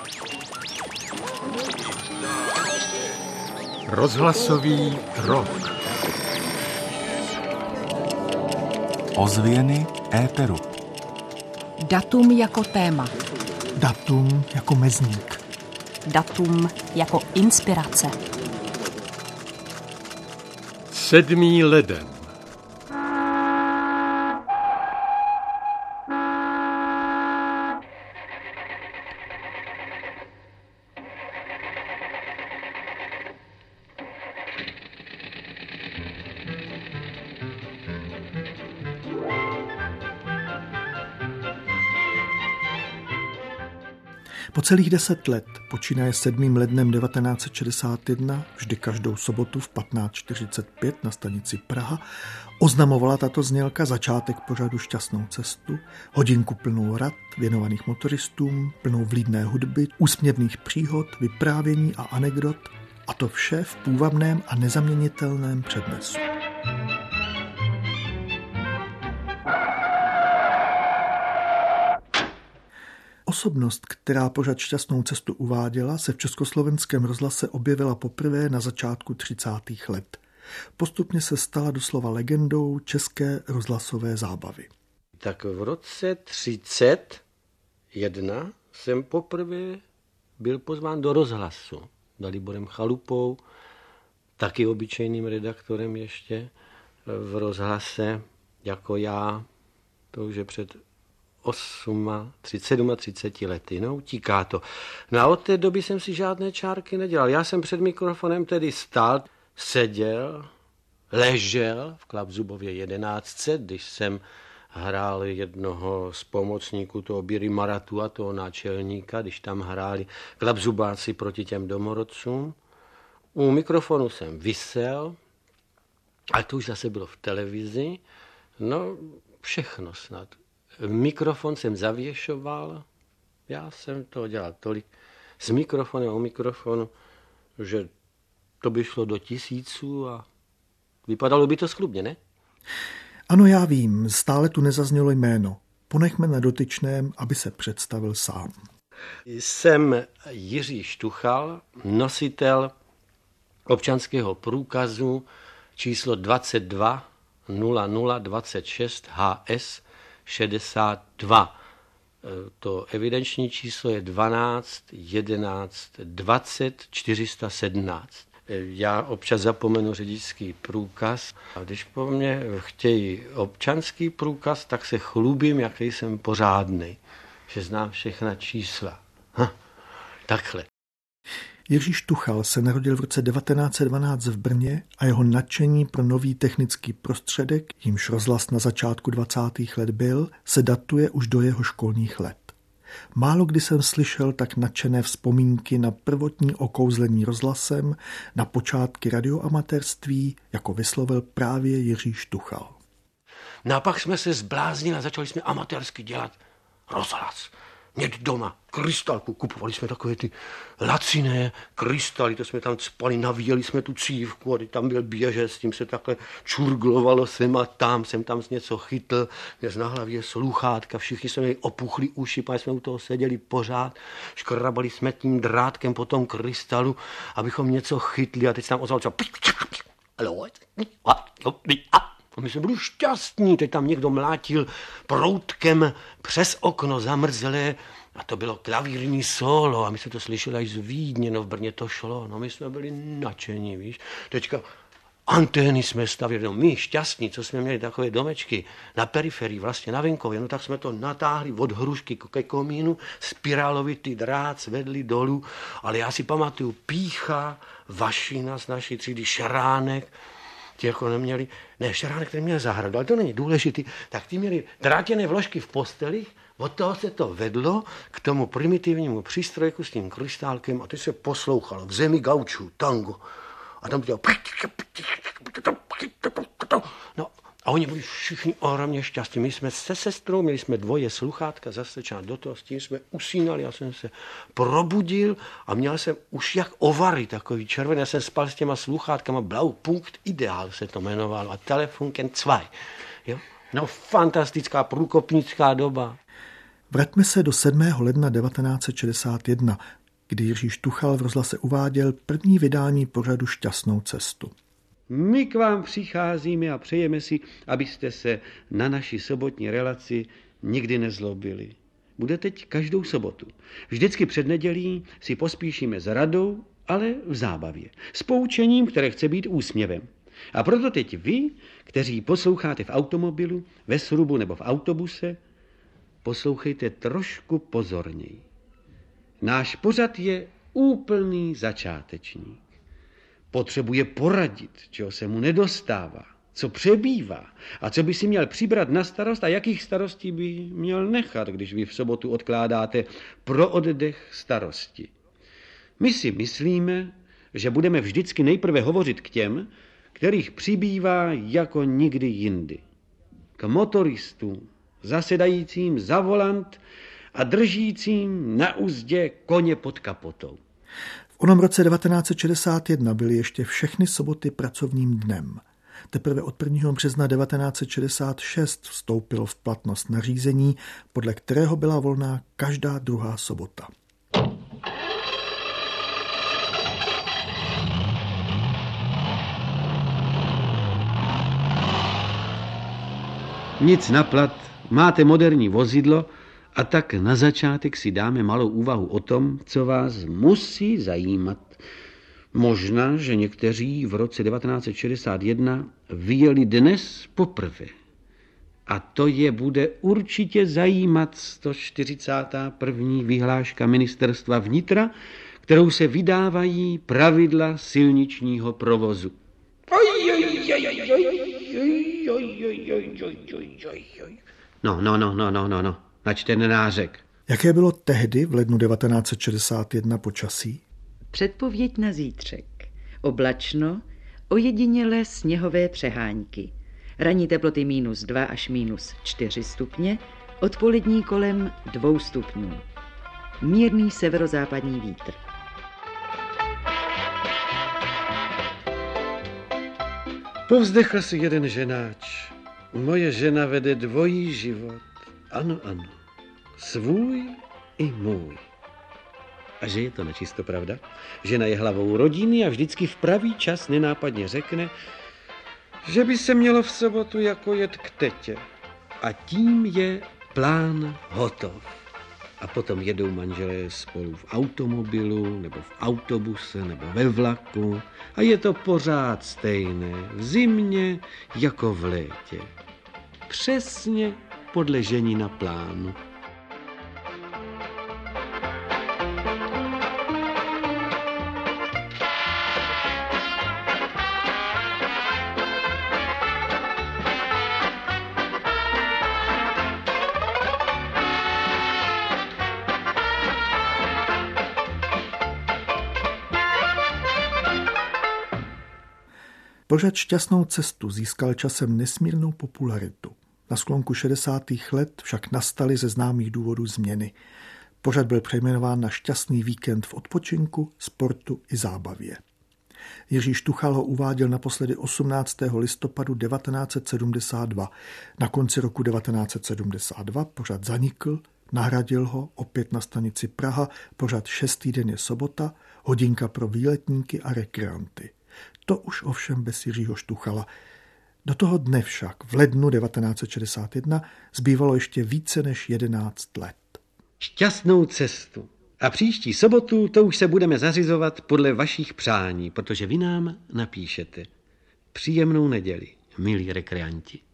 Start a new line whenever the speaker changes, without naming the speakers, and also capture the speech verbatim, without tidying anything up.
Rozhlasový rok.
Ozvěny éteru.
Datum jako téma.
Datum jako mezník.
Datum jako inspirace.
Sedmý leden.
Po celých deset let, počínaje sedmým lednem devatenáct set šedesát jedna, vždy každou sobotu v patnáct čtyřicet pět na stanici Praha, oznamovala tato znělka začátek pořadu Šťastnou cestu, hodinku plnou rad věnovaných motoristům, plnou vlídné hudby, úsměvných příhod, vyprávění a anekdot, a to vše v půvabném a nezaměnitelném přednesu. Osobnost, která pořad Šťastnou cestu uváděla, se v československém rozhlase objevila poprvé na začátku třicátých let. Postupně se stala doslova legendou české rozhlasové zábavy.
Tak v roce třicet jedna jsem poprvé byl pozván do rozhlasu. Daliborem Chalupou, taky obyčejným redaktorem ještě v rozhlase, jako já, to už je před třiceti sedmi lety, no utíká to. No a od té doby jsem si žádné čárky nedělal. Já jsem před mikrofonem tedy stál, seděl, ležel v Klapzubově jedenáctce, když jsem hrál jednoho z pomocníků toho Biry Maratu a toho náčelníka, když tam hráli Klapzubáci proti těm domorodcům. U mikrofonu jsem visel, a to už zase bylo v televizi, no všechno snad. Mikrofon jsem zavěšoval, já jsem to dělal tolik s mikrofonem o mikrofonu, že to by šlo do tisíců a vypadalo by to schlubně, ne?
Ano, já vím, stále tu nezaznělo jméno. Ponechme na dotyčném, aby se představil sám.
Jsem Jiří Štuchal, nositel občanského průkazu číslo dvacet dva nula nula dvacet šest H S šedesát dva. To evidenční číslo je dvanáct jedenáct dvacet čtyři sta sedmnáct. Já občas zapomenu řidičský průkaz a když po mně chtějí občanský průkaz, tak se chlubím, jaký jsem pořádnej, že znám všechna čísla. Ha, takhle.
Jiří Štuchal se narodil v roce devatenáct set dvanáct v Brně a jeho nadšení pro nový technický prostředek, jímž rozhlas na začátku dvacátých let byl, se datuje už do jeho školních let. Málo kdy jsem slyšel tak nadšené vzpomínky na prvotní okouzlení rozhlasem, na počátky radioamatérství, jako vyslovil právě Jiří Štuchal.
No a pak jsme se zbláznili a začali jsme amatérsky dělat rozhlas. Mět doma krystalku, kupovali jsme takové ty laciné krystaly, to jsme tam cpali, navíjeli jsme tu cívku a tam byl běžec, s tím se takhle čurglovalo sem a tam, jsem tam z něco chytl, měl na hlavě sluchátka, všichni jsme měli opuchlý uši, pak jsme u toho seděli pořád, škrabali jsme tím drátkem po tom krystalu, abychom něco chytli a teď se tam ozval co... A my jsme byli šťastní, teď tam někdo mlátil proutkem přes okno zamrzlé a to bylo klavírní solo a my jsme to slyšeli až z Vídně, no v Brně to šlo, no my jsme byli nadšení, víš. Teďka antény jsme stavěli, no my šťastní, co jsme měli takové domečky na periferii, vlastně na venkově, no tak jsme to natáhli od hrušky ke komínu, spirálovitý drát svedli dolů, ale já si pamatuju Pícha, Vašina z naší třídy, Šeránek, ti jako neměli, ne, Šeránek ten měl zahradu, ale to není důležitý, tak ti měli drátěné vložky v postelích, od toho se to vedlo k tomu primitivnímu přístrojku s tím krystálkem a ty se poslouchalo v zemi gaučů, tango. A tam dělal... No a oni byli všichni ohromně šťastní. My jsme se sestrou, měli jsme dvoje sluchátka zastrčená do toho, s tím jsme usínali, já jsem se probudil a měl jsem už jak ovary takový červený. Já jsem spal s těma sluchátkama, Blaupunkt Ideál se to jmenovalo a Telefunken dva. Jo? No fantastická průkopnická doba.
Vraťme se do sedmého ledna devatenáct set šedesát jedna, kdy Jiří Štuchal v rozhlase uváděl první vydání pořadu Šťastnou cestu.
My k vám přicházíme a přejeme si, abyste se na naši sobotní relaci nikdy nezlobili. Bude teď každou sobotu. Vždycky před nedělí si pospíšíme s radou, ale v zábavě. S poučením, které chce být úsměvem. A proto teď vy, kteří posloucháte v automobilu, ve srubu nebo v autobuse, poslouchejte trošku pozorněji. Náš pořad je úplný začátečník. Potřebuje poradit, čeho se mu nedostává, co přebývá a co by si měl přibrat na starost a jakých starostí by měl nechat, když vy v sobotu odkládáte pro oddech starosti. My si myslíme, že budeme vždycky nejprve hovořit k těm, kterých přibývá jako nikdy jindy. K motoristům, zasedajícím za volant a držícím na uzdě koně pod kapotou.
V onom roce devatenáct set šedesát jedna byly ještě všechny soboty pracovním dnem. Teprve od prvního března devatenáct set šedesát šest vstoupilo v platnost nařízení, podle kterého byla volná každá druhá sobota.
Nic na plat, máte moderní vozidlo a tak na začátek si dáme malou úvahu o tom, co vás musí zajímat. Možná, že někteří v roce devatenáct set šedesát jedna vyjeli dnes poprvé. A to je bude určitě zajímat sto čtyřicátá první vyhláška ministerstva vnitra, kterou se vydávají pravidla silničního provozu. No, no, no, no, no, no, no, načte nenářek.
Jaké bylo tehdy v lednu devatenáct set šedesát jedna počasí?
Předpověď na zítřek. Oblačno, ojedinělé sněhové přehánky. Ranní teploty minus dva až minus čtyři stupně, odpolední kolem dvou stupňů. Mírný severozápadní vítr.
Povzdechl si jeden ženáč. Moje žena vede dvojí život. Ano, ano. Svůj i můj. A že je to načisto pravda? Žena je hlavou rodiny a vždycky v pravý čas nenápadně řekne, že by se mělo v sobotu jako jet k tetě. A tím je plán hotov. A potom jedou manželé spolu v automobilu, nebo v autobuse, nebo ve vlaku. A je to pořád stejné, v zimě jako v létě. Přesně podle ženina plánu.
Pořad Šťastnou cestu získal časem nesmírnou popularitu. Na sklonku šedesátých let však nastaly ze známých důvodů změny. Pořad byl přejmenován na Šťastný víkend v odpočinku, sportu i zábavě. Jiří Štuchal ho uváděl naposledy osmnáctého listopadu devatenáct set sedmdesát dva. Na konci roku devatenáct set sedmdesát dva pořad zanikl, nahradil ho opět na stanici Praha pořad Šestý den je sobota, hodinka pro výletníky a rekreanty. To už ovšem bez Jiřího Štuchala. Do toho dne však v lednu devatenáct set šedesát jedna zbývalo ještě více než jedenáct let.
Šťastnou cestu. A příští sobotu to už se budeme zařizovat podle vašich přání, protože vy nám napíšete. Příjemnou neděli, milí rekreanti.